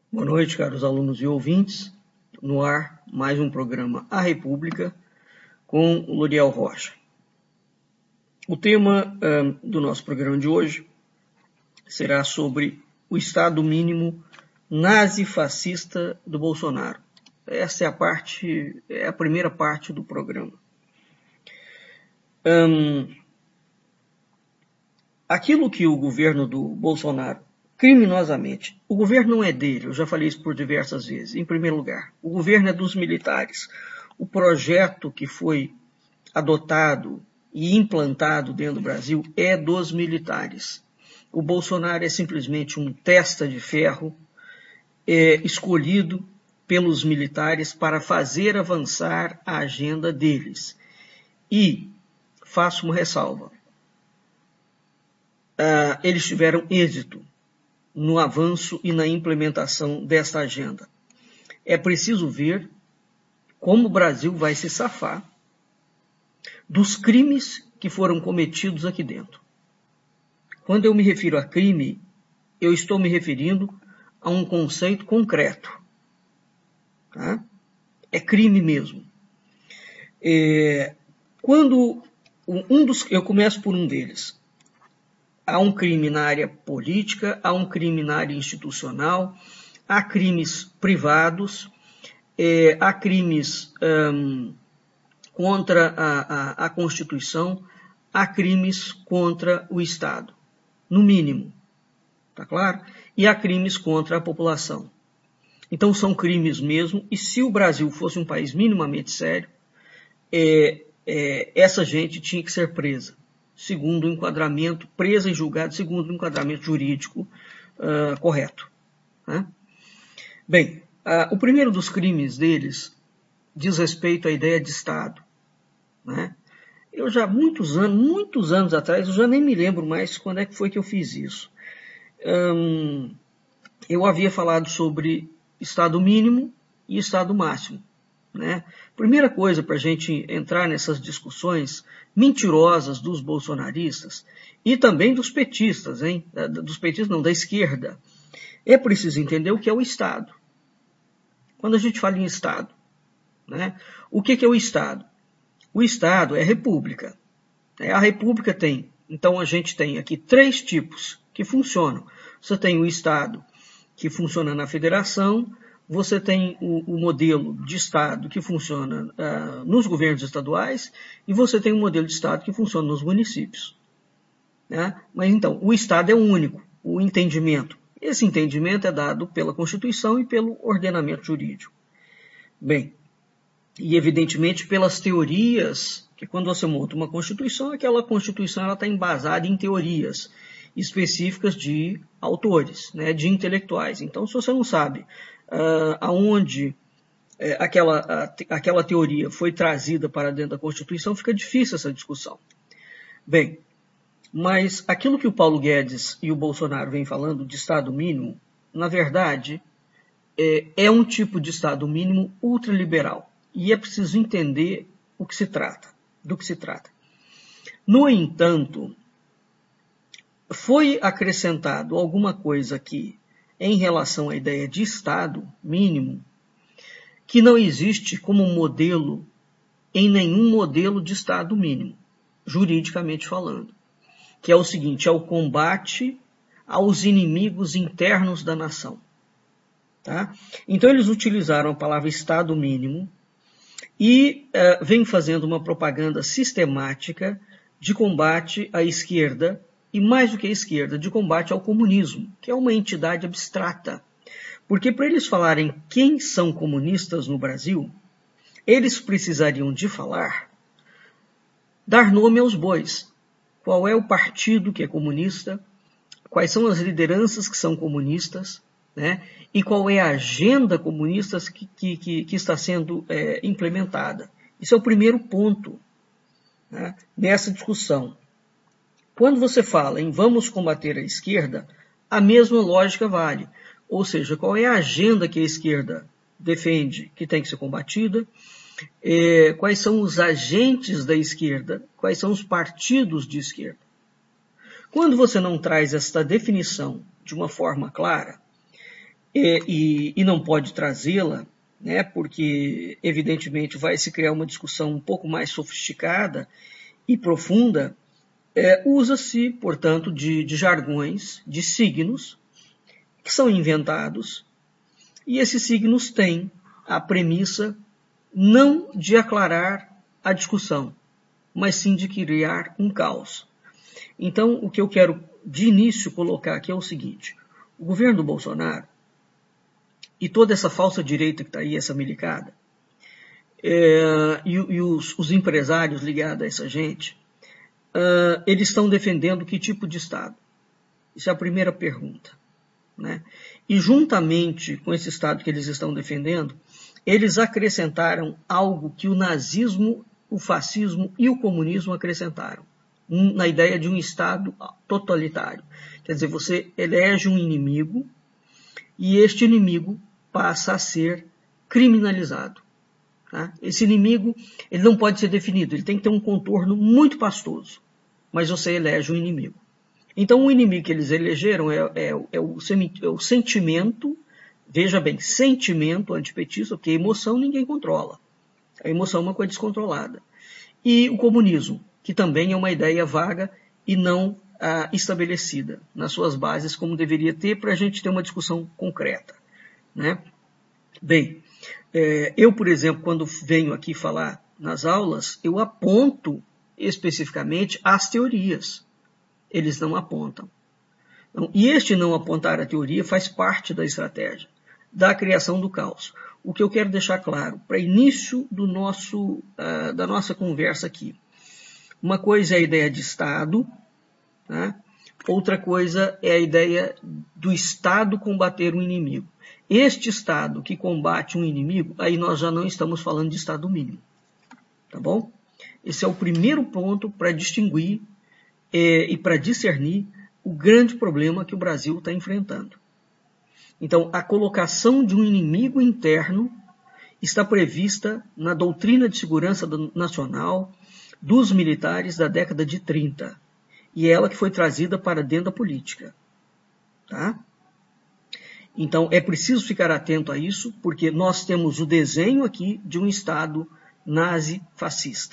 Boa noite, caros alunos e ouvintes. No ar, mais um programa A República com o Luriel Rocha. O tema do nosso programa de hoje será sobre o Estado mínimo nazi-fascista do Bolsonaro. Essa é a primeira parte do programa. Aquilo que o governo do Bolsonaro criminosamente. O governo não é dele, eu já falei isso por diversas vezes. Em primeiro lugar, o governo é dos militares. O projeto que foi adotado e implantado dentro do Brasil é dos militares. O Bolsonaro é simplesmente um testa de ferro escolhido pelos militares para fazer avançar a agenda deles. E faço uma ressalva. Eles tiveram êxito no avanço e na implementação desta agenda. É preciso ver como o Brasil vai se safar dos crimes que foram cometidos aqui dentro. Quando eu me refiro a crime, eu estou me referindo a um conceito concreto. Tá? É crime mesmo. Eu começo por um deles. Há um crime na área política, há um crime na área institucional, há crimes privados, há crimes contra a Constituição, há crimes contra o Estado, no mínimo, tá claro? E há crimes contra a população. Então são crimes mesmo, e se o Brasil fosse um país minimamente sério, essa gente tinha que ser presa. Segundo o enquadramento, presa e julgada segundo o enquadramento jurídico correto. Né? Bem, o primeiro dos crimes deles diz respeito à ideia de Estado. Né? Eu já, muitos anos atrás, eu já nem me lembro mais quando é que foi que eu fiz isso. Eu havia falado sobre Estado mínimo e Estado máximo. Né? Primeira coisa para a gente entrar nessas discussões mentirosas dos bolsonaristas e também dos petistas, hein? Dos petistas não, da esquerda. É preciso entender o que é o Estado. Quando a gente fala em Estado, né? O que é o Estado? O Estado é a República. A República então a gente tem aqui 3 tipos que funcionam. Você tem o Estado que funciona na federação, você tem o modelo de Estado que funciona nos governos estaduais e você tem o modelo de Estado que funciona nos municípios. Né? Mas então, o Estado é único, o entendimento. Esse entendimento é dado pela Constituição e pelo ordenamento jurídico. Bem, e evidentemente pelas teorias, que quando você monta uma Constituição, aquela Constituição está embasada em teorias específicas de autores, né, de intelectuais. Então, se você não sabe aonde aquela teoria foi trazida para dentro da Constituição, fica difícil essa discussão. Bem, mas aquilo que o Paulo Guedes e o Bolsonaro vêm falando de Estado mínimo, na verdade, é um tipo de Estado mínimo ultraliberal. E é preciso entender do que se trata. No entanto, foi acrescentado alguma coisa aqui em relação à ideia de Estado mínimo que não existe como modelo em nenhum modelo de Estado mínimo, juridicamente falando, que é o seguinte, é o combate aos inimigos internos da nação. Tá? Então eles utilizaram a palavra Estado mínimo e vem fazendo uma propaganda sistemática de combate à esquerda, e mais do que a esquerda, de combate ao comunismo, que é uma entidade abstrata. Porque para eles falarem quem são comunistas no Brasil, eles precisariam de dar nome aos bois. Qual é o partido que é comunista, quais são as lideranças que são comunistas, né? E qual é a agenda comunista que está sendo implementada. Isso é o primeiro ponto, né, nessa discussão. Quando você fala em vamos combater a esquerda, a mesma lógica vale. Ou seja, qual é a agenda que a esquerda defende que tem que ser combatida, quais são os agentes da esquerda, quais são os partidos de esquerda. Quando você não traz esta definição de uma forma clara, e não pode trazê-la, né, porque evidentemente vai se criar uma discussão um pouco mais sofisticada e profunda, usa-se, portanto, de jargões, de signos, que são inventados, e esses signos têm a premissa não de aclarar a discussão, mas sim de criar um caos. Então, o que eu quero de início colocar aqui é o seguinte: o governo do Bolsonaro e toda essa falsa direita que está aí, essa milicada, e os empresários ligados a essa gente, eles estão defendendo que tipo de Estado? Isso é a primeira pergunta, né? E juntamente com esse Estado que eles estão defendendo, eles acrescentaram algo que o nazismo, o fascismo e o comunismo acrescentaram, na ideia de um Estado totalitário. Quer dizer, você elege um inimigo e este inimigo passa a ser criminalizado. Tá? Esse inimigo, ele não pode ser definido, ele tem que ter um contorno muito pastoso, mas você elege um inimigo. Então, o inimigo que eles elegeram é o sentimento, veja bem, sentimento antipetista, porque emoção ninguém controla. A emoção é uma coisa descontrolada. E o comunismo, que também é uma ideia vaga e não estabelecida nas suas bases, como deveria ter, para a gente ter uma discussão concreta, né? Bem, eu, por exemplo, quando venho aqui falar nas aulas, eu aponto especificamente as teorias. Eles não apontam. Então, e este não apontar a teoria faz parte da estratégia da criação do caos. O que eu quero deixar claro, para início da nossa conversa aqui, uma coisa é a ideia de Estado, né? Outra coisa é a ideia do Estado combater um inimigo. Este Estado que combate um inimigo, aí nós já não estamos falando de Estado mínimo. Tá bom? Esse é o primeiro ponto para distinguir e para discernir o grande problema que o Brasil está enfrentando. Então, a colocação de um inimigo interno está prevista na doutrina de segurança nacional dos militares da década de 30. E é ela que foi trazida para dentro da política. Tá? Então, é preciso ficar atento a isso, porque nós temos o desenho aqui de um Estado nazi-fascista.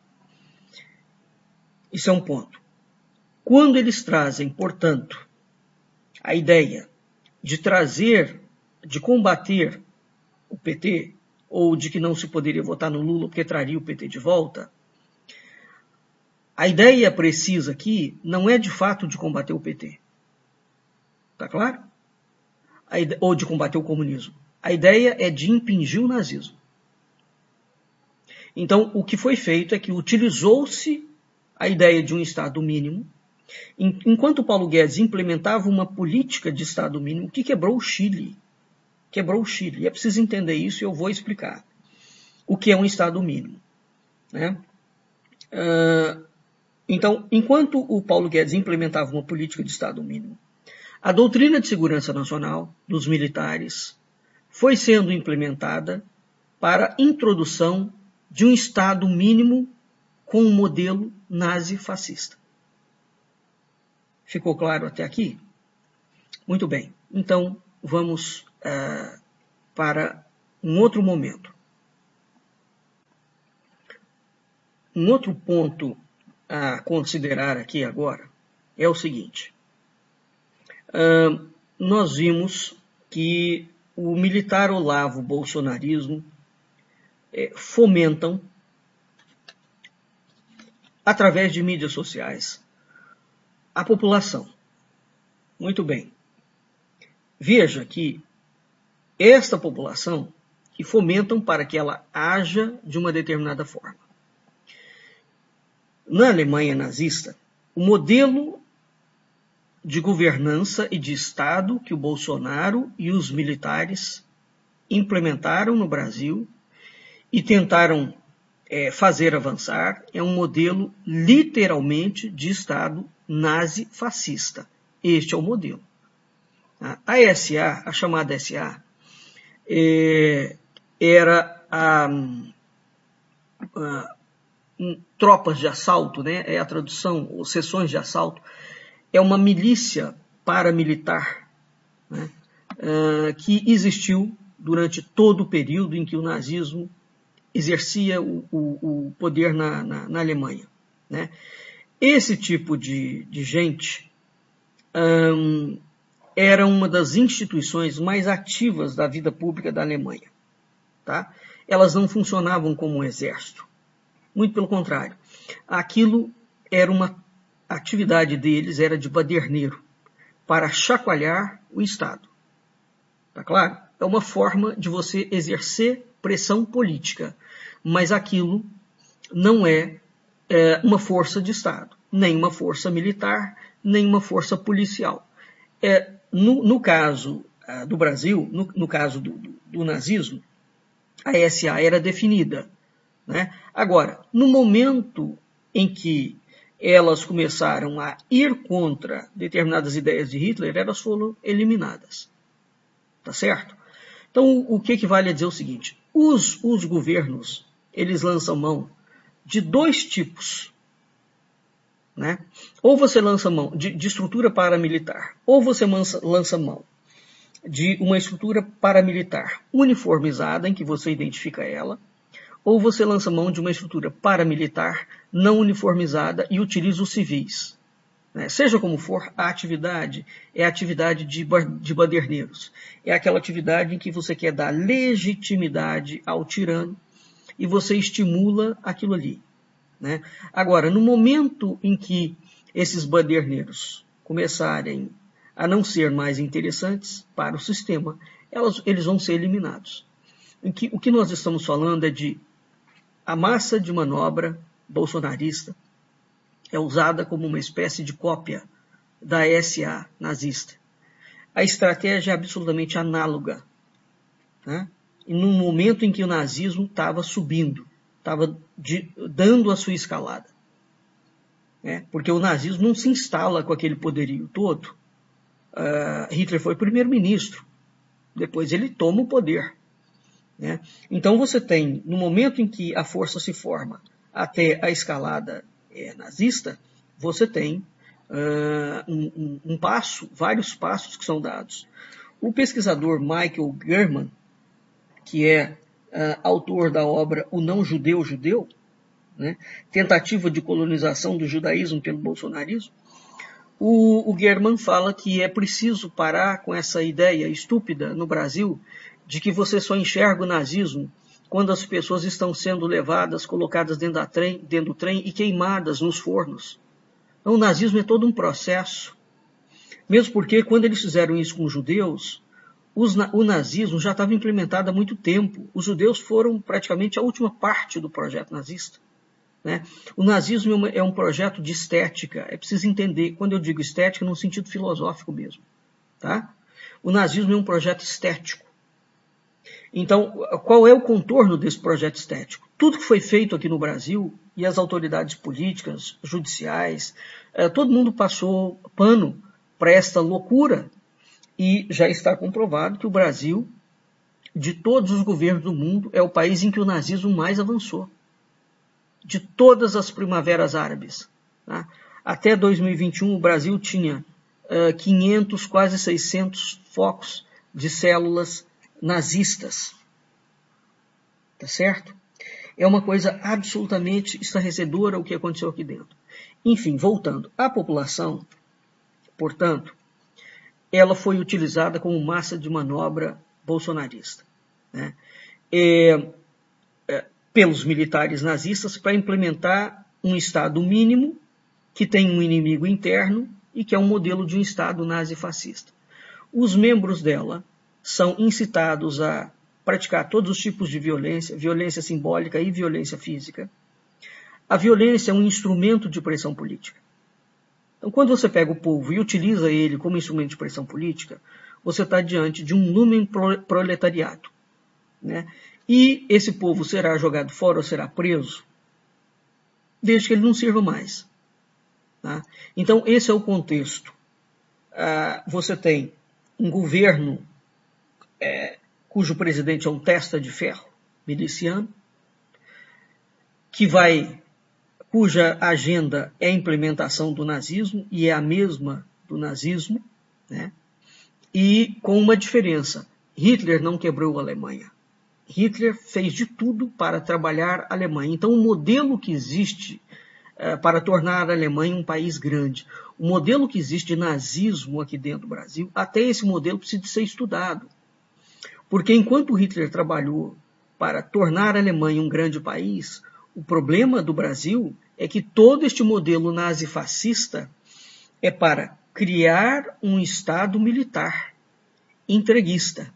Isso é um ponto. Quando eles trazem, portanto, a ideia de combater o PT, ou de que não se poderia votar no Lula porque traria o PT de volta, a ideia precisa aqui não é de fato de combater o PT. Tá claro? Ou de combater o comunismo. A ideia é de impingir o nazismo. Então, o que foi feito é que utilizou-se a ideia de um Estado mínimo. Enquanto o Paulo Guedes implementava uma política de Estado mínimo, que quebrou o Chile. Quebrou o Chile. E é preciso entender isso e eu vou explicar o que é um Estado mínimo, né? Então, enquanto o Paulo Guedes implementava uma política de Estado mínimo, a doutrina de segurança nacional dos militares foi sendo implementada para a introdução de um Estado mínimo com um modelo nazi-fascista. Ficou claro até aqui? Muito bem. Então, vamos para um outro momento. Um outro ponto a considerar aqui agora é o seguinte. Nós vimos que o militar Olavo bolsonarismo fomentam, através de mídias sociais, a população. Muito bem. Veja que esta população que fomentam para que ela haja de uma determinada forma. Na Alemanha nazista, o modelo de governança e de Estado que o Bolsonaro e os militares implementaram no Brasil e tentaram fazer avançar é um modelo literalmente de Estado nazi-fascista. Este é o modelo. A SA, a chamada SA, era tropas de assalto, né? É a tradução, ou seções de assalto, é uma milícia paramilitar, né? que existiu durante todo o período em que o nazismo exercia o poder na Alemanha, né? Esse tipo de gente era uma das instituições mais ativas da vida pública da Alemanha. Tá? Elas não funcionavam como um exército. Muito pelo contrário. Aquilo era uma atividade deles, era de baderneiro, para chacoalhar o Estado. Tá claro? É uma forma de você exercer pressão política, mas aquilo não é uma força de Estado, nem uma força militar, nem uma força policial. No caso do Brasil, no caso do nazismo, a SA era definida, né? Agora, no momento em que elas começaram a ir contra determinadas ideias de Hitler, elas foram eliminadas. Tá certo? Então, o que vale a dizer é o seguinte: os governos, eles lançam mão de dois tipos, né? Ou você lança mão de estrutura paramilitar, ou você lança mão de uma estrutura paramilitar uniformizada, em que você identifica ela, ou você lança mão de uma estrutura paramilitar não uniformizada e utiliza os civis. Né? Seja como for, a atividade é a atividade de baderneiros. É aquela atividade em que você quer dar legitimidade ao tirano e você estimula aquilo ali. Né? Agora, no momento em que esses baderneiros começarem a não ser mais interessantes para o sistema, eles vão ser eliminados. O que nós estamos falando é de a massa de manobra bolsonarista é usada como uma espécie de cópia da SA nazista. A estratégia é absolutamente análoga, né? E no momento em que o nazismo estava subindo, estava dando a sua escalada. Né? Porque o nazismo não se instala com aquele poderio todo. Hitler foi primeiro-ministro, depois ele toma o poder. Né? Então você tem, no momento em que a força se forma até a escalada nazista, você tem vários passos que são dados. O pesquisador Michael German, que é autor da obra O Não-Judeu Judeu, né? Tentativa de colonização do judaísmo pelo bolsonarismo, o German fala que é preciso parar com essa ideia estúpida no Brasil de que você só enxerga o nazismo quando as pessoas estão sendo levadas, colocadas dentro do trem e queimadas nos fornos. Então, o nazismo é todo um processo. Mesmo porque, quando eles fizeram isso com os judeus, o nazismo já estava implementado há muito tempo. Os judeus foram praticamente a última parte do projeto nazista. Né? O nazismo é um projeto de estética. É preciso entender, quando eu digo estética, no sentido filosófico mesmo. Tá? O nazismo é um projeto estético. Então, qual é o contorno desse projeto estético? Tudo que foi feito aqui no Brasil, e as autoridades políticas, judiciais, todo mundo passou pano para esta loucura, e já está comprovado que o Brasil, de todos os governos do mundo, é o país em que o nazismo mais avançou. De todas as primaveras árabes. Tá? Até 2021, o Brasil tinha 500, quase 600 focos de células nazistas. Tá certo? É uma coisa absolutamente estarrecedora o que aconteceu aqui dentro. Enfim, voltando. A população, portanto, ela foi utilizada como massa de manobra bolsonarista. Né? Pelos militares nazistas para implementar um Estado mínimo que tem um inimigo interno e que é um modelo de um Estado nazi-fascista. Os membros dela são incitados a praticar todos os tipos de violência, violência simbólica e violência física. A violência é um instrumento de pressão política. Então, quando você pega o povo e utiliza ele como instrumento de pressão política, você está diante de um lumen proletariado. Né? E esse povo será jogado fora ou será preso, desde que ele não sirva mais. Tá? Então, esse é o contexto. Você tem um governo cujo presidente é um testa de ferro, miliciano, cuja agenda é a implementação do nazismo, e é a mesma do nazismo, né? e com uma diferença. Hitler não quebrou a Alemanha. Hitler fez de tudo para trabalhar a Alemanha. Então, o modelo que existe para tornar a Alemanha um país grande, o modelo que existe de nazismo aqui dentro do Brasil, até esse modelo precisa ser estudado. Porque enquanto Hitler trabalhou para tornar a Alemanha um grande país, o problema do Brasil é que todo este modelo nazifascista é para criar um Estado militar entreguista.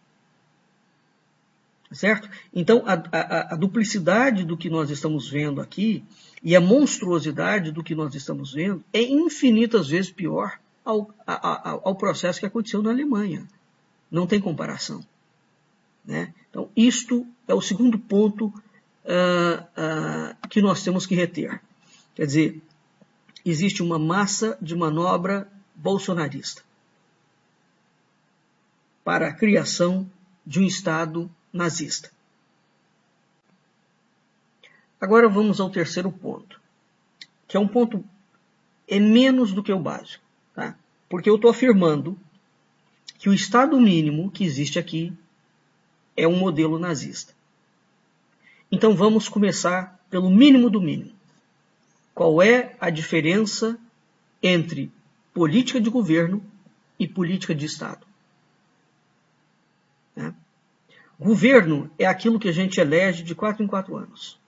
Certo? Então, a duplicidade do que nós estamos vendo aqui e a monstruosidade do que nós estamos vendo é infinitas vezes pior ao processo que aconteceu na Alemanha. Não tem comparação. Né? Então, isto é o segundo ponto que nós temos que reter. Quer dizer, existe uma massa de manobra bolsonarista para a criação de um Estado nazista. Agora vamos ao terceiro ponto, que é um ponto menos do que o básico, tá? Porque eu estou afirmando que o Estado mínimo que existe aqui é um modelo nazista. Então vamos começar pelo mínimo do mínimo. Qual é a diferença entre política de governo e política de Estado? Né? Governo é aquilo que a gente elege de 4 em 4 anos.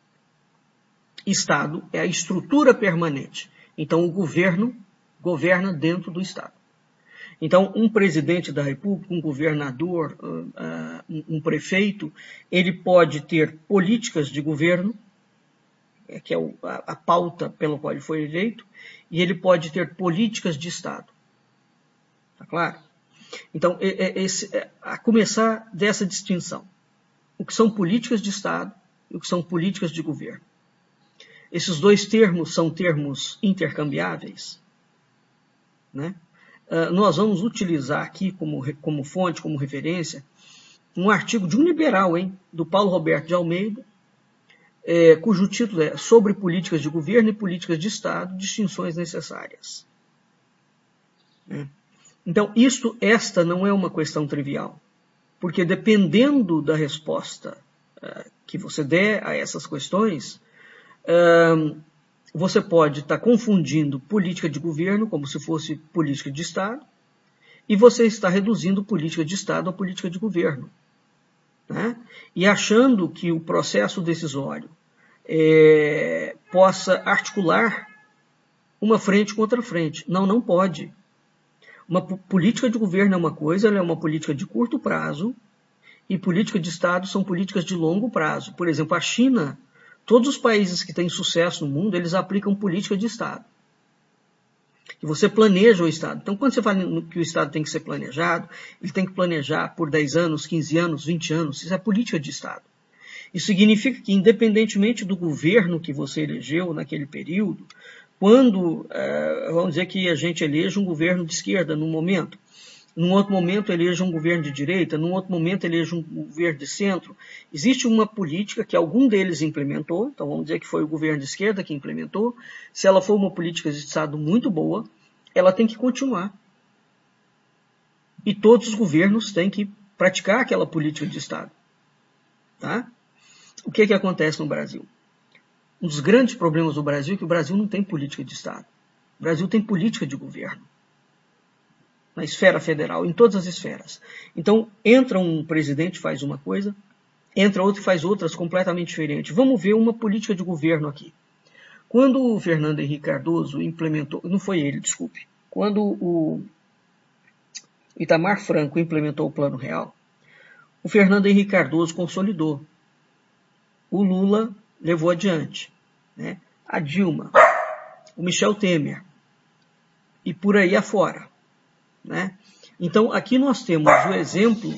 Estado é a estrutura permanente. Então, o governo governa dentro do Estado. Então, um presidente da República, um governador, um prefeito, ele pode ter políticas de governo, que é a pauta pela qual ele foi eleito, e ele pode ter políticas de Estado. Tá claro? Então, a começar dessa distinção. O que são políticas de Estado e o que são políticas de governo. Esses dois termos são termos intercambiáveis. Né? Nós vamos utilizar aqui como fonte, como referência, um artigo de um liberal, do Paulo Roberto de Almeida, cujo título é Sobre Políticas de Governo e Políticas de Estado, Distinções Necessárias. Né? Então, esta não é uma questão trivial, porque dependendo da resposta que você der a essas questões, você pode estar confundindo política de governo como se fosse política de Estado, e você está reduzindo política de Estado a política de governo. Né? E achando que o processo decisório possa articular uma frente com outra frente. Não, não pode. Uma política de governo é uma coisa, ela é uma política de curto prazo, e política de Estado são políticas de longo prazo. Por exemplo, a China, todos os países que têm sucesso no mundo, eles aplicam política de Estado. E você planeja o Estado. Então, quando você fala que o Estado tem que ser planejado, ele tem que planejar por 10 anos, 15 anos, 20 anos. Isso é política de Estado. Isso significa que, independentemente do governo que você elegeu naquele período, quando, vamos dizer que a gente eleja um governo de esquerda num momento, num outro momento eleja um governo de direita, num outro momento eleja um governo de centro, existe uma política que algum deles implementou, então vamos dizer que foi o governo de esquerda que implementou, se ela for uma política de Estado muito boa, ela tem que continuar. E todos os governos têm que praticar aquela política de Estado. Tá? O que acontece no Brasil? Um dos grandes problemas do Brasil é que o Brasil não tem política de Estado. O Brasil tem política de governo. Na esfera federal, em todas as esferas. Então, entra um presidente, faz uma coisa, entra outro e faz outras completamente diferentes. Vamos ver uma política de governo aqui. Quando o Fernando Henrique Cardoso implementou, não foi ele, desculpe, quando o Itamar Franco implementou o Plano Real, o Fernando Henrique Cardoso consolidou. O Lula levou adiante. Né? A Dilma, o Michel Temer, e por aí afora. Né? Então, aqui nós temos o exemplo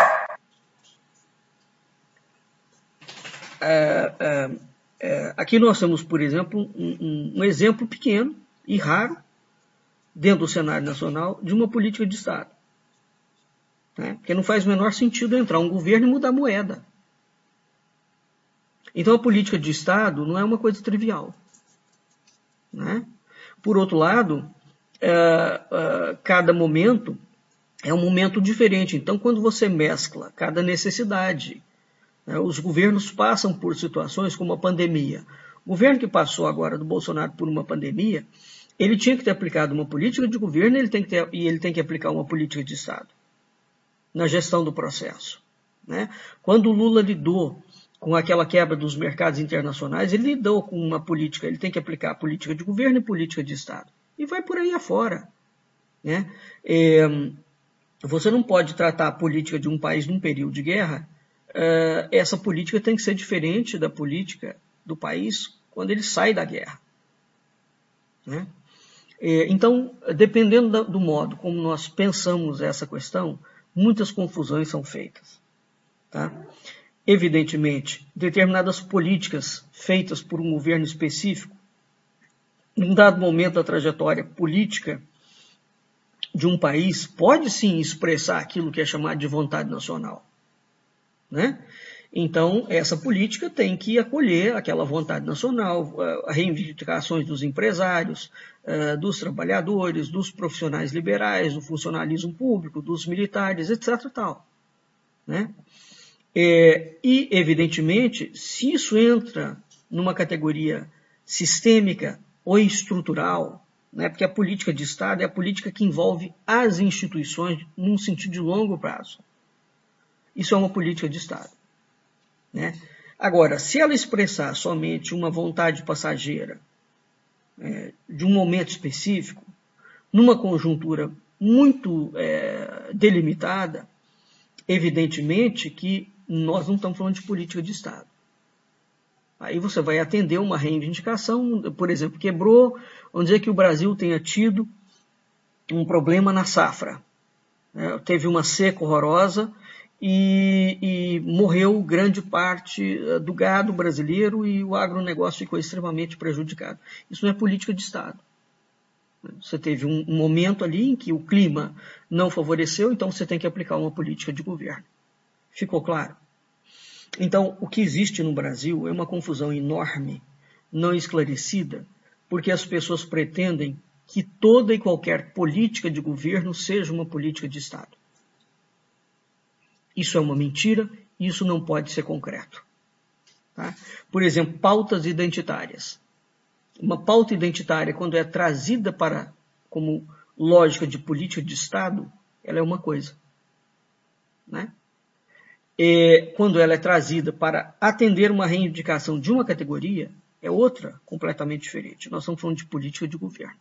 aqui nós temos, por exemplo, um exemplo pequeno e raro dentro do cenário nacional de uma política de Estado. Né? Porque não faz o menor sentido entrar um governo e mudar a moeda. Então, a política de Estado não é uma coisa trivial. Né? Por outro lado, cada momento é um momento diferente. Então, quando você mescla cada necessidade, né, os governos passam por situações como a pandemia. O governo que passou agora do Bolsonaro por uma pandemia, ele tinha que ter aplicado uma política de governo e ele tem que aplicar uma política de Estado na gestão do processo. Né? Quando o Lula lidou com aquela quebra dos mercados internacionais, ele lidou com uma política, ele tem que aplicar a política de governo e política de Estado. E vai por aí afora. Né? Você não pode tratar a política de um país num período de guerra, essa política tem que ser diferente da política do país quando ele sai da guerra. Né? Então, dependendo do modo como nós pensamos essa questão, muitas confusões são feitas. Tá? Evidentemente, determinadas políticas feitas por um governo específico, em um dado momento da trajetória política de um país, pode sim expressar aquilo que é chamado de vontade nacional. Né? Então, essa política tem que acolher aquela vontade nacional, as reivindicações dos empresários, dos trabalhadores, dos profissionais liberais, do funcionalismo público, dos militares, etc. Tal. Né? E, evidentemente, se isso entra numa categoria sistêmica ou estrutural, né, porque a política de Estado é a política que envolve as instituições num sentido de longo prazo. Isso é uma política de Estado. Né? Agora, se ela expressar somente uma vontade passageira de um momento específico, numa conjuntura muito delimitada, evidentemente que nós não estamos falando de política de Estado. Aí você vai atender uma reivindicação, por exemplo, quebrou, vamos dizer que o Brasil tenha tido um problema na safra. Né? Teve uma seca horrorosa e morreu grande parte do gado brasileiro e o agronegócio ficou extremamente prejudicado. Isso não é política de Estado. Você teve um momento ali em que o clima não favoreceu, então você tem que aplicar uma política de governo. Ficou claro? Então, o que existe no Brasil é uma confusão enorme, não esclarecida, porque as pessoas pretendem que toda e qualquer política de governo seja uma política de Estado. Isso é uma mentira, isso não pode ser concreto. Tá? Por exemplo, pautas identitárias. Uma pauta identitária, quando é trazida como lógica de política de Estado, ela é uma coisa. Né? Quando ela é trazida para atender uma reivindicação de uma categoria, é outra completamente diferente. Nós estamos falando de política de governo.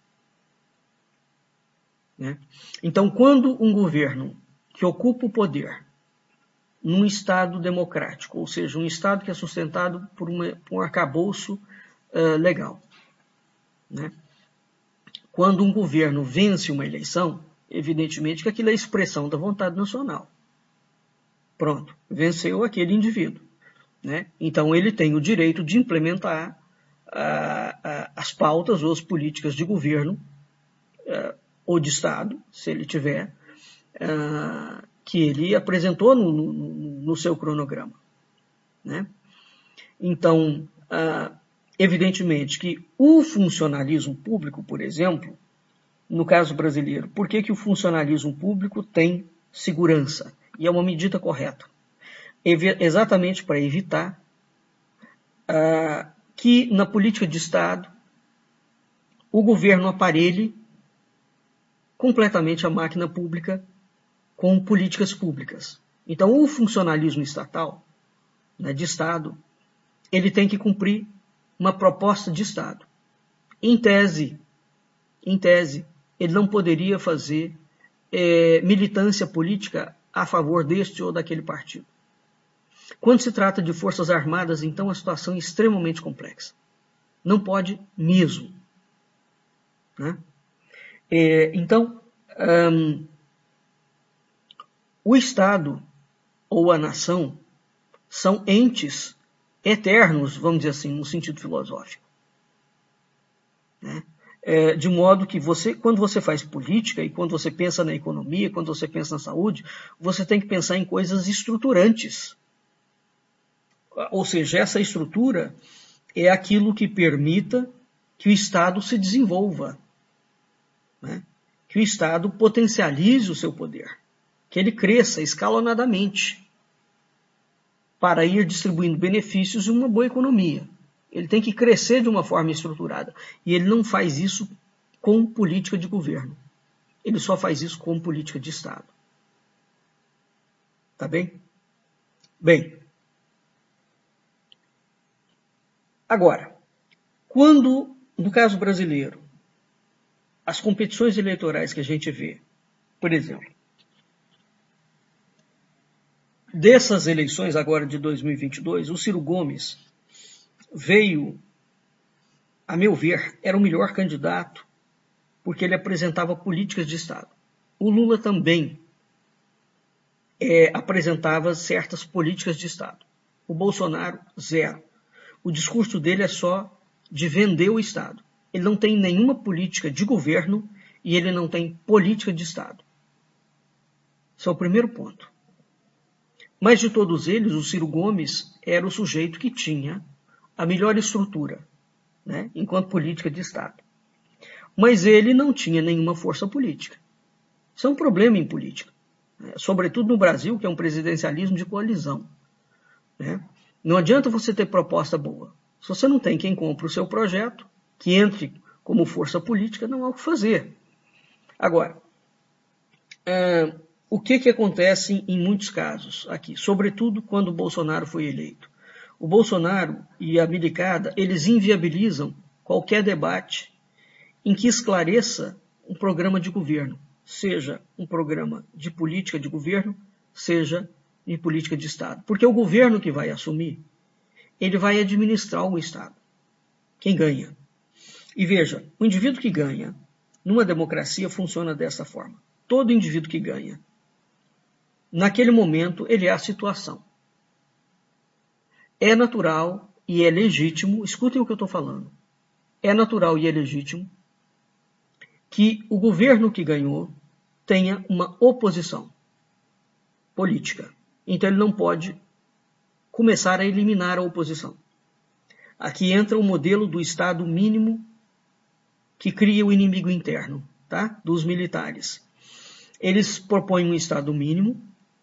Né? Então, quando um governo que ocupa o poder num Estado democrático, ou seja, um Estado que é sustentado por um arcabouço legal, né? Quando um governo vence uma eleição, evidentemente que aquilo é a expressão da vontade nacional. Pronto, venceu aquele indivíduo. Né? Então ele tem o direito de implementar as pautas ou as políticas de governo ou de Estado, se ele tiver, que ele apresentou no seu cronograma. Né? Então, evidentemente que o funcionalismo público, por exemplo, no caso brasileiro, por que o funcionalismo público tem segurança? E é uma medida correta. Exatamente para evitar que na política de Estado o governo aparelhe completamente a máquina pública com políticas públicas. Então, o funcionalismo estatal, né, de Estado, ele tem que cumprir uma proposta de Estado. Em tese, ele não poderia fazer militância política a favor deste ou daquele partido. Quando se trata de forças armadas, então a situação é extremamente complexa. Não pode mesmo. Né? Então, o Estado ou a nação são entes eternos, vamos dizer assim, no sentido filosófico. Né? De modo que quando você faz política e quando você pensa na economia, quando você pensa na saúde, você tem que pensar em coisas estruturantes. Ou seja, essa estrutura é aquilo que permita que o Estado se desenvolva, né? Que o Estado potencialize o seu poder. que ele cresça escalonadamente para ir distribuindo benefícios e uma boa economia. Ele tem que crescer de uma forma estruturada. E ele não faz isso com política de governo. Ele só faz isso com política de Estado. Tá bem? Bem, agora, quando, no caso brasileiro, as competições eleitorais que a gente vê, por exemplo, dessas eleições agora de 2022, o Ciro Gomes veio, a meu ver, era o melhor candidato porque ele apresentava políticas de Estado. O Lula também apresentava certas políticas de Estado. O Bolsonaro, zero. O discurso dele é só de vender o Estado. Ele não tem nenhuma política de governo e ele não tem política de Estado. Esse é o primeiro ponto. Mas de todos eles, o Ciro Gomes era o sujeito que tinha a melhor estrutura, né, enquanto política de Estado. Mas ele não tinha nenhuma força política. Isso é um problema em política, né, sobretudo no Brasil, que é um presidencialismo de coalizão, né? Não adianta você ter proposta boa. Se você não tem quem compre o seu projeto, que entre como força política, não há o que fazer. Agora, o que acontece em muitos casos aqui, sobretudo quando o Bolsonaro foi eleito? O Bolsonaro e a milicada, eles inviabilizam qualquer debate em que esclareça um programa de governo, seja um programa de política de governo, seja de política de Estado. Porque o governo que vai assumir, ele vai administrar o Estado. Quem ganha? E veja, o indivíduo que ganha, numa democracia, funciona dessa forma. Todo indivíduo que ganha, naquele momento, ele é a situação. É natural e é legítimo, escutem o que eu estou falando, é natural e é legítimo que o governo que ganhou tenha uma oposição política. Então ele não pode começar a eliminar a oposição. Aqui entra o modelo do Estado mínimo que cria o inimigo interno, tá? Dos militares. Eles propõem um Estado mínimo,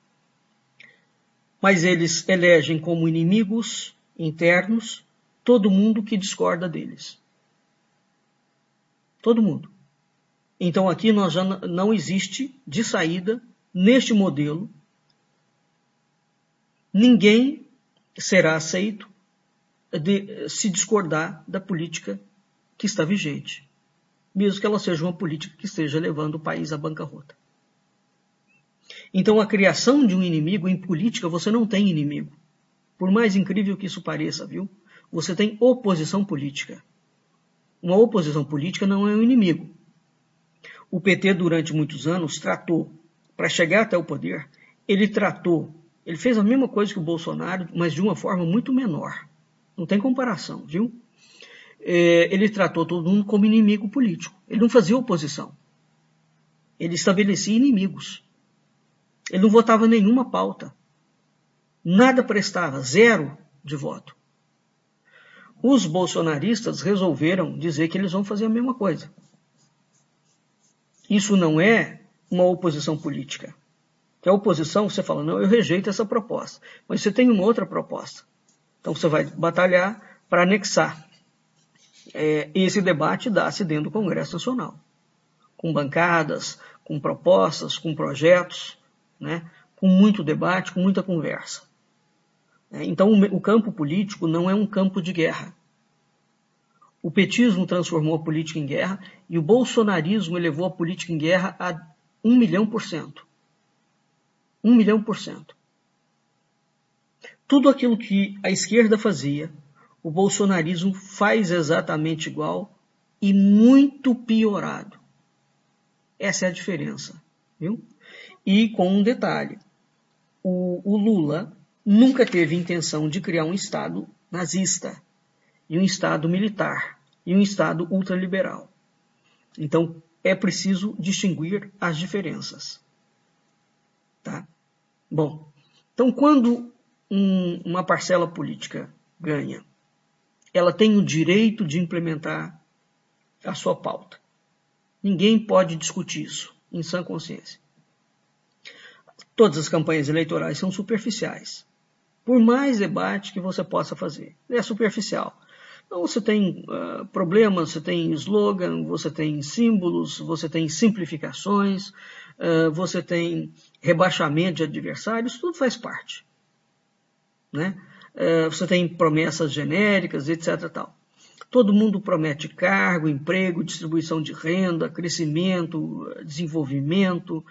mas eles elegem como inimigos internos todo mundo que discorda deles. Todo mundo. Então aqui nós já não existe de saída neste modelo. Ninguém será aceito de se discordar da política que está vigente, mesmo que ela seja uma política que esteja levando o país à bancarrota. Então a criação de um inimigo em política, você não tem inimigo. Por mais incrível que isso pareça, viu? Você tem oposição política. Uma oposição política não é um inimigo. O PT durante muitos anos tratou, para chegar até o poder, ele fez a mesma coisa que o Bolsonaro, mas de uma forma muito menor. Não tem comparação, viu? Ele tratou todo mundo como inimigo político. Ele não fazia oposição. Ele estabelecia inimigos. Ele não votava nenhuma pauta. Nada prestava, zero de voto. Os bolsonaristas resolveram dizer que eles vão fazer a mesma coisa. Isso não é uma oposição política. Que a oposição, você fala, não, eu rejeito essa proposta. Mas você tem uma outra proposta. Então você vai batalhar para anexar. Esse debate dá-se dentro do Congresso Nacional. Com bancadas, com propostas, com projetos, né? Com muito debate, com muita conversa. Então o campo político não é um campo de guerra. O petismo transformou a política em guerra e o bolsonarismo elevou a política em guerra a 1 milhão%. 1 milhão%. Tudo aquilo que a esquerda fazia, o bolsonarismo faz exatamente igual e muito piorado. Essa é a diferença, viu? E com um detalhe, o Lula nunca teve intenção de criar um Estado nazista, e um Estado militar, e um Estado ultraliberal. Então, é preciso distinguir as diferenças. Tá? Bom, então quando uma parcela política ganha, ela tem o direito de implementar a sua pauta. Ninguém pode discutir isso, em sã consciência. todas as campanhas eleitorais são superficiais. Por mais debate que você possa fazer, é superficial. Então você tem problemas, você tem slogan, você tem símbolos, você tem simplificações, você tem rebaixamento de adversários, tudo faz parte, né? Você tem promessas genéricas, etc. Tal. Todo mundo promete cargo, emprego, distribuição de renda, crescimento, desenvolvimento,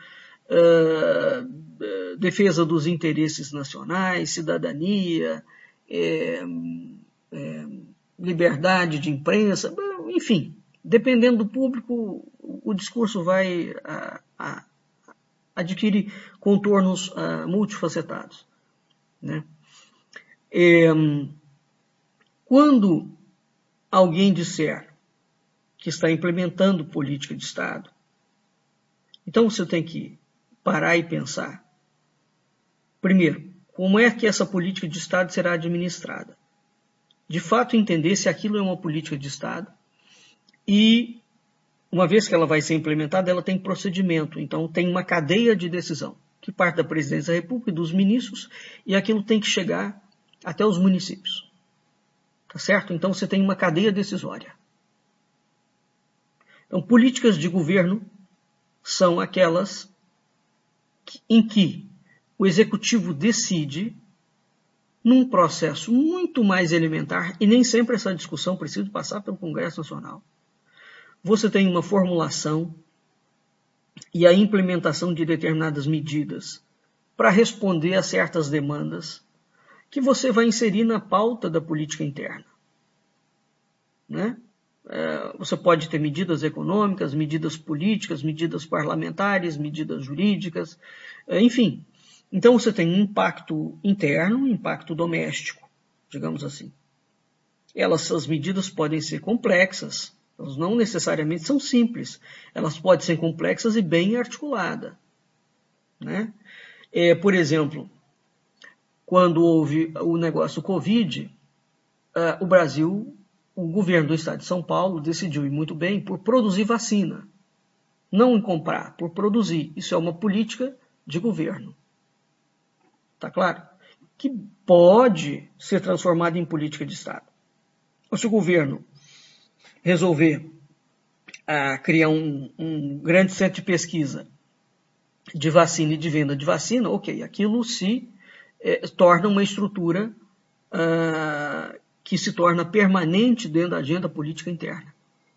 defesa dos interesses nacionais, cidadania, liberdade de imprensa, enfim, dependendo do público, o discurso vai adquirir contornos multifacetados, né? Quando alguém disser que está implementando política de Estado, então você tem que parar e pensar. Primeiro, como é que essa política de Estado será administrada? De fato, entender se aquilo é uma política de Estado e, uma vez que ela vai ser implementada, ela tem procedimento. Então, tem uma cadeia de decisão que parte da Presidência da República e dos ministros e aquilo tem que chegar até os municípios. Tá certo? Então, você tem uma cadeia decisória. Então, políticas de governo são aquelas em que o executivo decide num processo muito mais elementar, e nem sempre essa discussão precisa passar pelo Congresso Nacional. Você tem uma formulação e a implementação de determinadas medidas para responder a certas demandas que você vai inserir na pauta da política interna, né? Você pode ter medidas econômicas, medidas políticas, medidas parlamentares, medidas jurídicas, enfim. Então você tem um impacto interno, um impacto doméstico, digamos assim. Essas medidas podem ser complexas, elas não necessariamente são simples, elas podem ser complexas e bem articuladas, né? Por exemplo, quando houve o negócio Covid, o Brasil, o governo do estado de São Paulo decidiu, e muito bem, por produzir vacina. Não em comprar, por produzir. Isso é uma política de governo. Tá claro? Que pode ser transformada em política de Estado. Ou se o governo resolver criar um grande centro de pesquisa de vacina e de venda de vacina, ok, aquilo se torna uma estrutura que se torna permanente dentro da agenda política interna,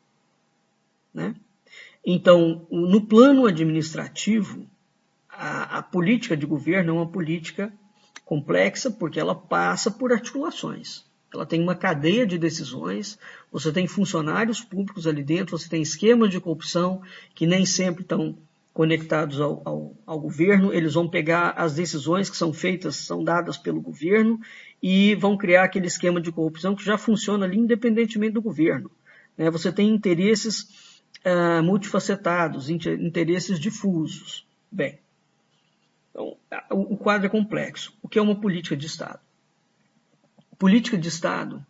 né? Então, no plano administrativo, a política de governo é uma política complexa porque ela passa por articulações. Ela tem uma cadeia de decisões, você tem funcionários públicos ali dentro, você tem esquemas de corrupção que nem sempre estão conectados ao governo, eles vão pegar as decisões que são feitas, são dadas pelo governo e vão criar aquele esquema de corrupção que já funciona ali independentemente do governo, né? Você tem interesses multifacetados, interesses difusos. Bem, então, o quadro é complexo. O que é uma política de Estado? Política de Estado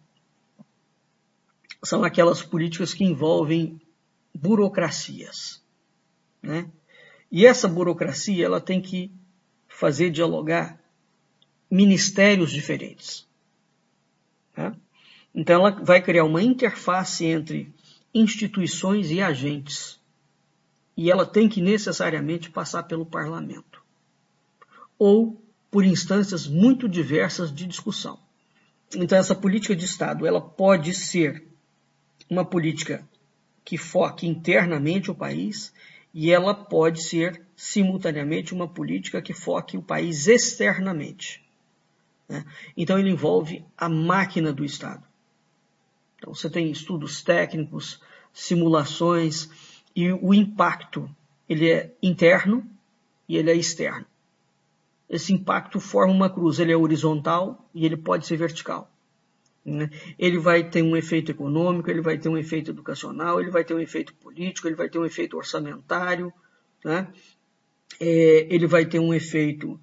são aquelas políticas que envolvem burocracias, né? E essa burocracia ela tem que fazer dialogar ministérios diferentes, tá? Então ela vai criar uma interface entre instituições e agentes. E ela tem que necessariamente passar pelo parlamento. Ou por instâncias muito diversas de discussão. Então essa política de Estado ela pode ser uma política que foque internamente o país e ela pode ser simultaneamente uma política que foque o país externamente, né? Então ele envolve a máquina do Estado. Então você tem estudos técnicos, simulações e o impacto ele é interno e ele é externo. Esse impacto forma uma cruz, ele é horizontal e ele pode ser vertical, né? Ele vai ter um efeito econômico, ele vai ter um efeito educacional, ele vai ter um efeito político, ele vai ter um efeito orçamentário, né? Ele vai ter um efeito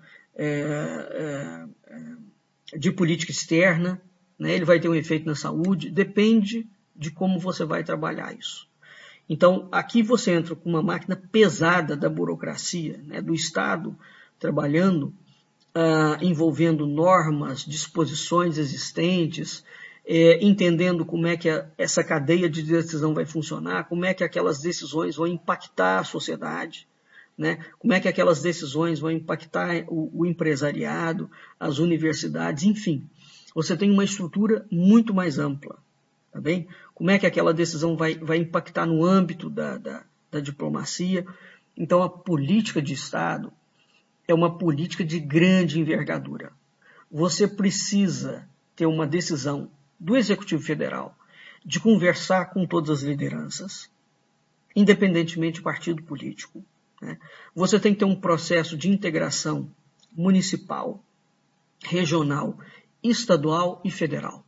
de política externa, né? Ele vai ter um efeito na saúde, depende de como você vai trabalhar isso. Então, aqui você entra com uma máquina pesada da burocracia, né, do Estado, trabalhando, envolvendo normas, disposições existentes, entendendo como é que essa cadeia de decisão vai funcionar, como é que aquelas decisões vão impactar a sociedade, né? Como é que aquelas decisões vão impactar o empresariado, as universidades, enfim. Você tem uma estrutura muito mais ampla, tá bem? Como é que aquela decisão vai impactar no âmbito da diplomacia. Então, a política de Estado é uma política de grande envergadura. Você precisa ter uma decisão do Executivo Federal de conversar com todas as lideranças, independentemente do partido político, né? Você tem que ter um processo de integração municipal, regional, estadual e federal.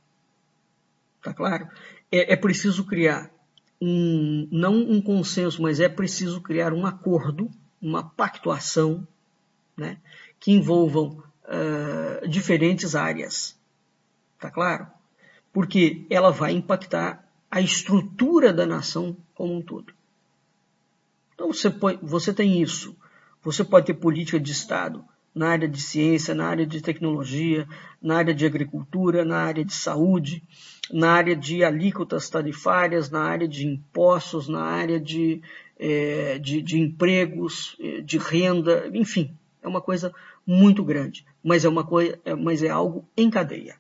Tá claro? É preciso criar não um consenso, mas é preciso criar um acordo, uma pactuação, né, que envolvam diferentes áreas. Tá claro? Porque ela vai impactar a estrutura da nação como um todo. Então você tem isso. Você pode ter política de Estado na área de ciência, na área de tecnologia, na área de agricultura, na área de saúde, na área de alíquotas tarifárias, na área de impostos, na área de empregos, de renda, enfim, é uma coisa muito grande, mas é algo em cadeia.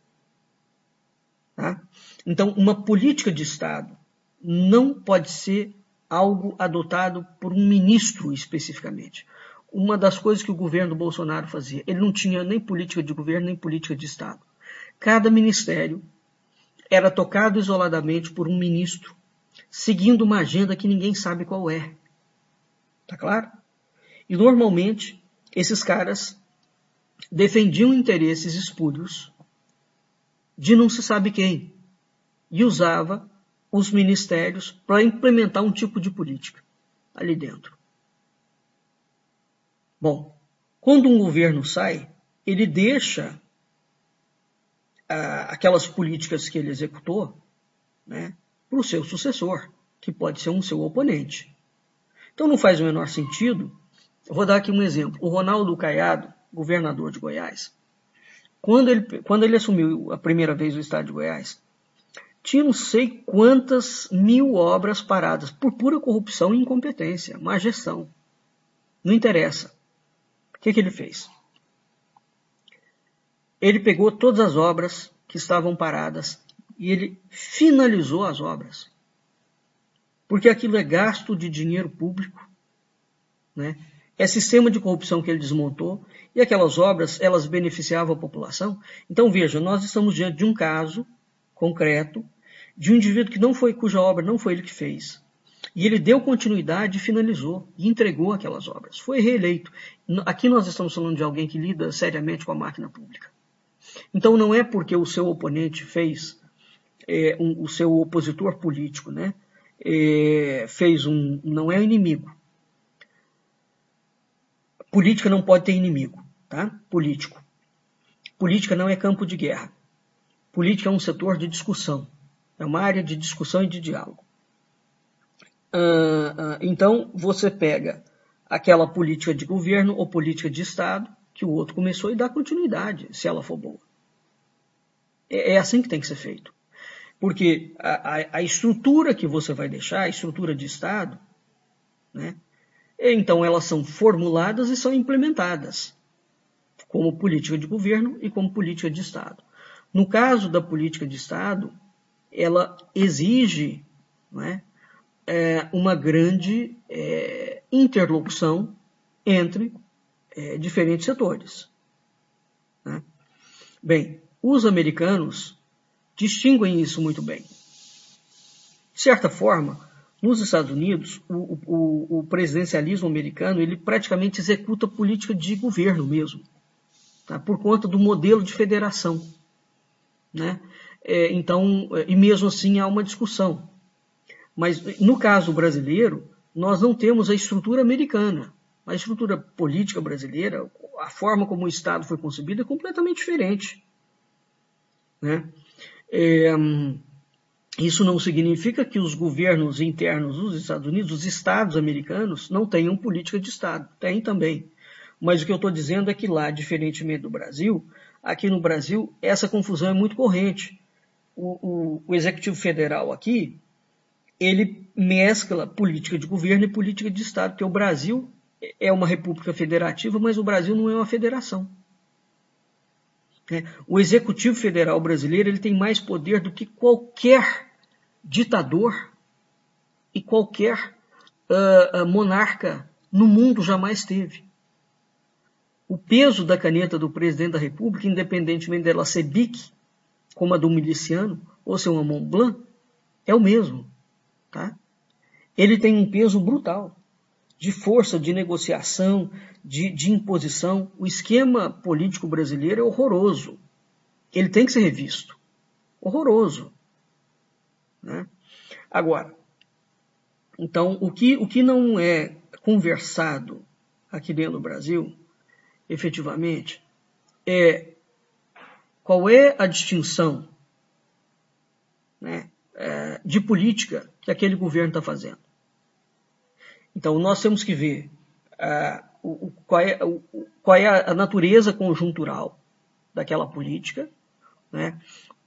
Tá? Então, uma política de Estado não pode ser algo adotado por um ministro especificamente. Uma das coisas que o governo Bolsonaro fazia, ele não tinha nem política de governo, nem política de Estado. Cada ministério era tocado isoladamente por um ministro, seguindo uma agenda que ninguém sabe qual é. Tá claro? E normalmente, esses caras defendiam interesses espúrios de não se sabe quem, e usava os ministérios para implementar um tipo de política ali dentro. Bom, quando um governo sai, ele deixa aquelas políticas que ele executou, né, para o seu sucessor, que pode ser um seu oponente. Então não faz o menor sentido. Eu vou dar aqui um exemplo. O Ronaldo Caiado, governador de Goiás, quando ele assumiu a primeira vez o estado de Goiás, tinha não sei quantas mil obras paradas por pura corrupção e incompetência, má gestão. Não interessa. O que ele fez? Ele pegou todas as obras que estavam paradas e ele finalizou as obras. Porque aquilo é gasto de dinheiro público, né? É sistema de corrupção que ele desmontou, e aquelas obras, elas beneficiavam a população. Então, veja, nós estamos diante de um caso concreto de um indivíduo cuja obra não foi ele que fez. E ele deu continuidade e finalizou, e entregou aquelas obras. Foi reeleito. Aqui nós estamos falando de alguém que lida seriamente com a máquina pública. Então, não é porque o seu oponente fez, o seu opositor político, né, não é inimigo. Política não pode ter inimigo, tá? Político. Política não é campo de guerra. Política é um setor de discussão. É uma área de discussão e de diálogo. Então, você pega aquela política de governo ou política de Estado que o outro começou e dá continuidade, se ela for boa. É assim que tem que ser feito. Porque a estrutura que você vai deixar, a estrutura de Estado, né, então elas são formuladas e são implementadas como política de governo e como política de Estado. No caso da política de Estado, ela exige, né, uma grande interlocução entre diferentes setores. Né? Bem, os americanos distinguem isso muito bem. De certa forma, nos Estados Unidos, o presidencialismo americano ele praticamente executa política de governo mesmo, tá? Por conta do modelo de federação. Né? Então, e mesmo assim há uma discussão. Mas no caso brasileiro, nós não temos a estrutura americana. A estrutura política brasileira, a forma como o Estado foi concebido é completamente diferente. Né? Isso não significa que os governos internos dos Estados Unidos, os estados americanos, não tenham política de Estado. Tem também. Mas o que eu estou dizendo é que lá, diferentemente do Brasil, aqui no Brasil, essa confusão é muito corrente. O Executivo Federal aqui, ele mescla política de governo e política de Estado, porque o Brasil é uma república federativa, mas o Brasil não é uma federação. O Executivo Federal brasileiro ele tem mais poder do que qualquer ditador e qualquer monarca no mundo jamais teve. O peso da caneta do presidente da República, independentemente dela ser bique, como a do miliciano, ou ser uma Mont Blanc, é o mesmo. Tá? Ele tem um peso brutal de força, de negociação, de imposição. O esquema político brasileiro é horroroso. Ele tem que ser revisto. Horroroso. Né? Agora, então, o que não é conversado aqui dentro do Brasil, efetivamente, é qual é a distinção, né, de política que aquele governo está fazendo. Então, nós temos que ver qual é a natureza conjuntural daquela política, né?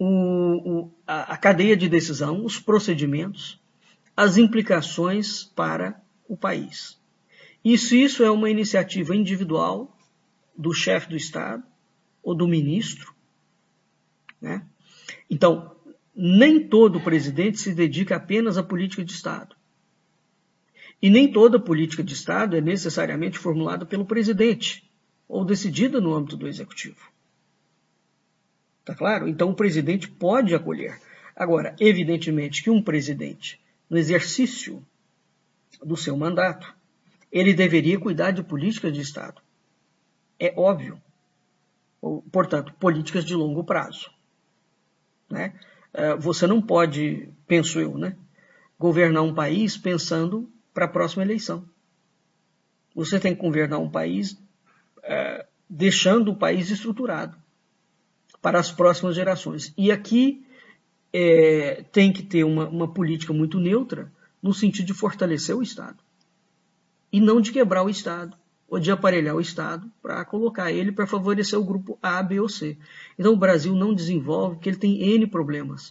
A cadeia de decisão, os procedimentos, as implicações para o país. E se isso é uma iniciativa individual do chefe do Estado ou do ministro, né? Então, nem todo presidente se dedica apenas à política de Estado. E nem toda política de Estado é necessariamente formulada pelo presidente ou decidida no âmbito do executivo. Tá claro? Então o presidente pode acolher. Agora, evidentemente que um presidente, no exercício do seu mandato, ele deveria cuidar de políticas de Estado. É óbvio. Portanto, políticas de longo prazo. Né? Você não pode, penso eu, né, governar um país pensando para a próxima eleição. Você tem que governar um país deixando o país estruturado para as próximas gerações. E aqui tem que ter uma política muito neutra no sentido de fortalecer o Estado. E não de quebrar o Estado, ou de aparelhar o Estado para colocar ele para favorecer o grupo A, B ou C. Então o Brasil não desenvolve porque ele tem N problemas.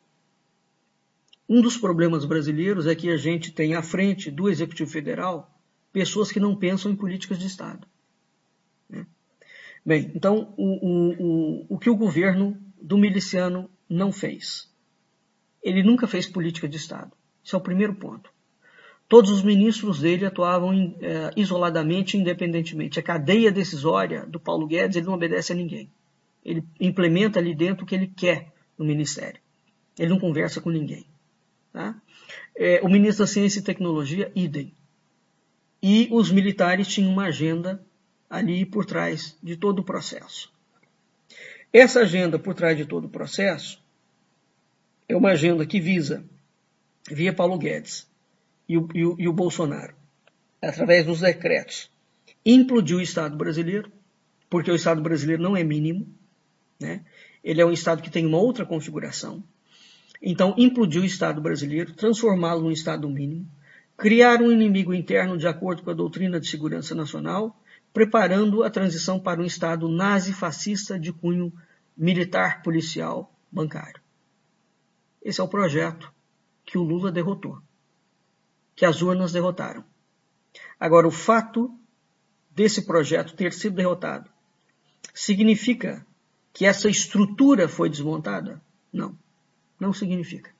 Um dos problemas brasileiros é que a gente tem à frente do Executivo Federal pessoas que não pensam em políticas de Estado. Né? Bem, então o que o governo do miliciano não fez? Ele nunca fez política de Estado. Esse é o primeiro ponto. Todos os ministros dele atuavam isoladamente, independentemente. A cadeia decisória do Paulo Guedes, ele não obedece a ninguém. Ele implementa ali dentro o que ele quer no ministério. Ele não conversa com ninguém. Tá? O ministro da Ciência e Tecnologia, idem. E os militares tinham uma agenda ali por trás de todo o processo. Essa agenda por trás de todo o processo é uma agenda que visa, via Paulo Guedes e o Bolsonaro, através dos decretos, implodir o Estado brasileiro, porque o Estado brasileiro não é mínimo, né? Ele é um Estado que tem uma outra configuração. Então, implodir o Estado brasileiro, transformá-lo num Estado mínimo, criar um inimigo interno de acordo com a doutrina de segurança nacional, preparando a transição para um Estado nazi-fascista de cunho militar, policial, bancário. Esse é o projeto que o Lula derrotou, que as urnas derrotaram. Agora, o fato desse projeto ter sido derrotado significa que essa estrutura foi desmontada? Não, não significa.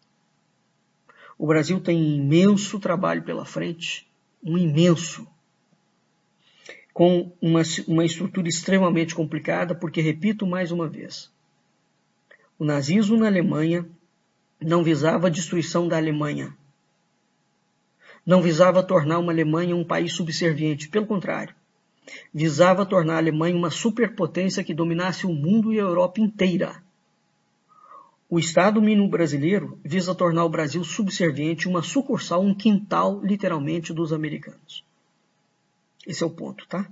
O Brasil tem imenso trabalho pela frente, um imenso, com uma estrutura extremamente complicada, porque, repito mais uma vez, o nazismo na Alemanha não visava a destruição da Alemanha, não visava tornar uma Alemanha um país subserviente, pelo contrário, visava tornar a Alemanha uma superpotência que dominasse o mundo e a Europa inteira. O Estado mínimo brasileiro visa tornar o Brasil subserviente, uma sucursal, um quintal, literalmente, dos americanos. Esse é o ponto, tá?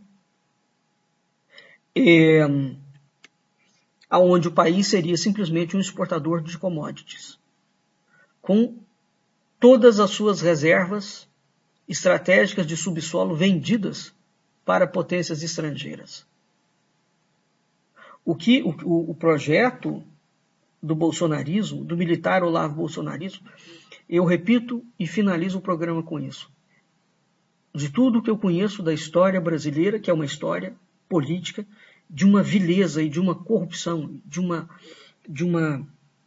Onde o país seria simplesmente um exportador de commodities, com todas as suas reservas estratégicas de subsolo vendidas para potências estrangeiras. O projeto do bolsonarismo, do militar Olavo bolsonarismo, eu repito e finalizo o programa com isso. De tudo que eu conheço da história brasileira, que é uma história política, de uma vileza e de uma corrupção, de uma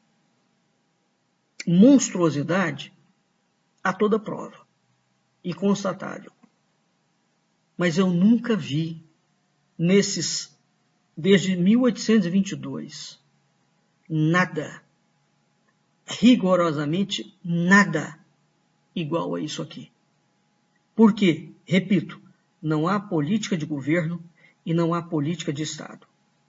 monstruosidade, a toda prova e constatável. Mas eu nunca vi desde 1822, nada, rigorosamente nada igual a isso aqui. Por quê? Repito, não há política de governo e não há política de Estado.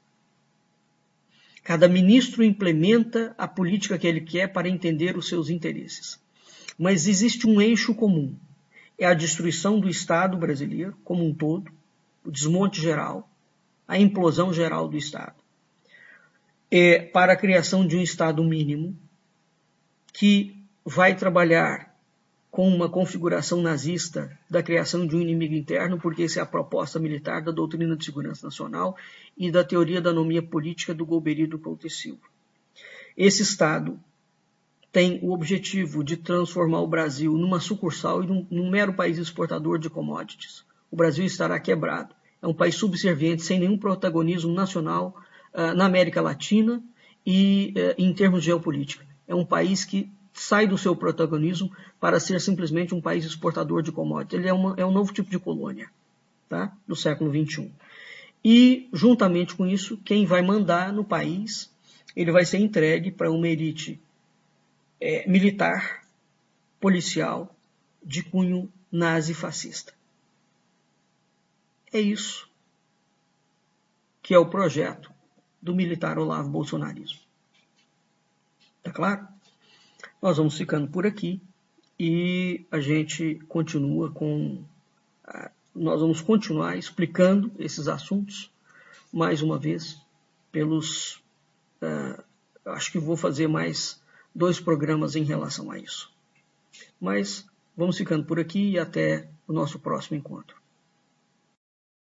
Cada ministro implementa a política que ele quer para entender os seus interesses. Mas existe um eixo comum. É a destruição do Estado brasileiro como um todo, o desmonte geral, a implosão geral do Estado. É para a criação de um Estado mínimo que vai trabalhar com uma configuração nazista da criação de um inimigo interno, porque essa é a proposta militar da doutrina de segurança nacional e da teoria da anomia política do Golbery e do Couto e Silva. Esse Estado tem o objetivo de transformar o Brasil numa sucursal e num mero país exportador de commodities. O Brasil estará quebrado. É um país subserviente, sem nenhum protagonismo nacional na América Latina e em termos de geopolítica. É um país que sai do seu protagonismo para ser simplesmente um país exportador de commodities. Ele é um novo tipo de colônia, tá? Do século XXI. E, juntamente com isso, quem vai mandar no país, ele vai ser entregue para uma elite militar, policial, de cunho nazi-fascista. É isso que é o projeto do militar Olavo bolsonarismo. Tá claro? Nós vamos ficando por aqui e a gente continua nós vamos continuar explicando esses assuntos, mais uma vez, acho que vou fazer mais 2 programas em relação a isso. Mas vamos ficando por aqui e até o nosso próximo encontro.